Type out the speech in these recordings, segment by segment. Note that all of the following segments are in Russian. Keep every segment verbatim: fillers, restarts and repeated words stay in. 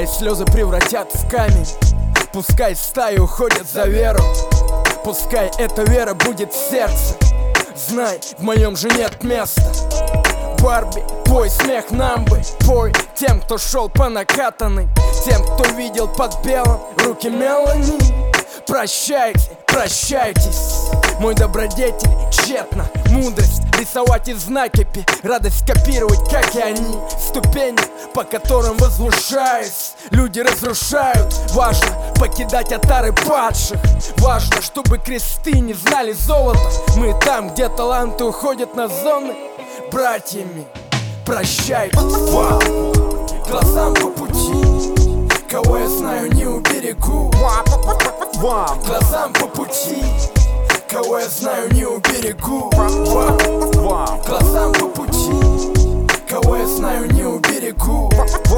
слезы превратят в камень, пускай стаи уходят за веру, пускай эта вера будет в сердце. Знай, в моем же нет места. Барби, пой смех нам бы, пой тем, кто шел по накатанной, тем, кто видел под белым руки Мелани. Прощайте, прощайтесь, мой добродетель, тщетно мудрость рисовать из накипи, радость копировать, как и они, ступени, по которым возвышаясь, люди разрушают. Важно покидать отары падших, важно, чтобы кресты не знали золота. Мы там, где таланты уходят на зоны братьями. Прощайте вам, глазам по пути, кого я знаю, не уберегу. Вам, глазам по пути, кого я знаю, не уберегу. Вам, глазам по пути, кого я знаю, не уберегу.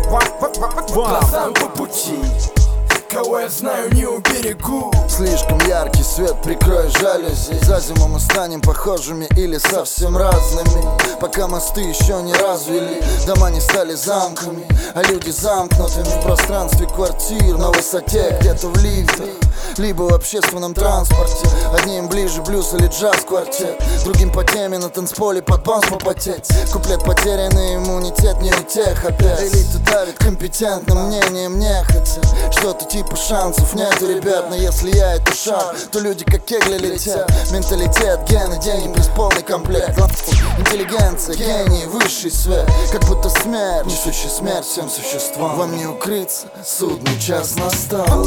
Глазам по пути, кого я знаю, не уберегу. Слишком яркий свет, прикрой жалюзи. За зиму мы станем похожими или совсем разными. Пока мосты еще не развели, дома не стали замками, а люди замкнутыми в пространстве квартир, на высоте, где-то в лифтах, либо в общественном транспорте. Одним ближе блюз или джаз-квартет, другим по теме на танцполе под бонс попотеть. Куплет потерянный, иммунитет не у тех опять. Элита давит компетентным мнением нехотя. Что-то типа шансов нету, ребят, но если я это шаг, то люди как кегли летят. Менталитет, гены, деньги плюс полный комплект. Интеллигенция, гений, высший свет, как будто смерть, несущий смерть всем существам. Вам не укрыться, судный час настал.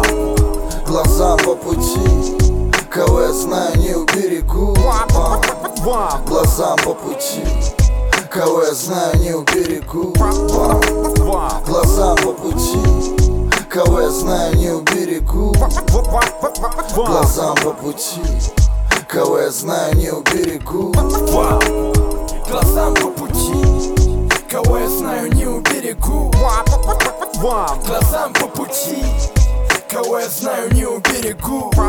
Глазам по пути, кого я знаю, не уберегу. Глазам по пути, кого я знаю, не уберегу. Глазам по пути, кого я знаю, не уберегу. Глазам по пути, кого я знаю, не уберегу. Глазам по пути, кого я знаю, не уберегу. Глазам по пути, кого я знаю, не уберегу.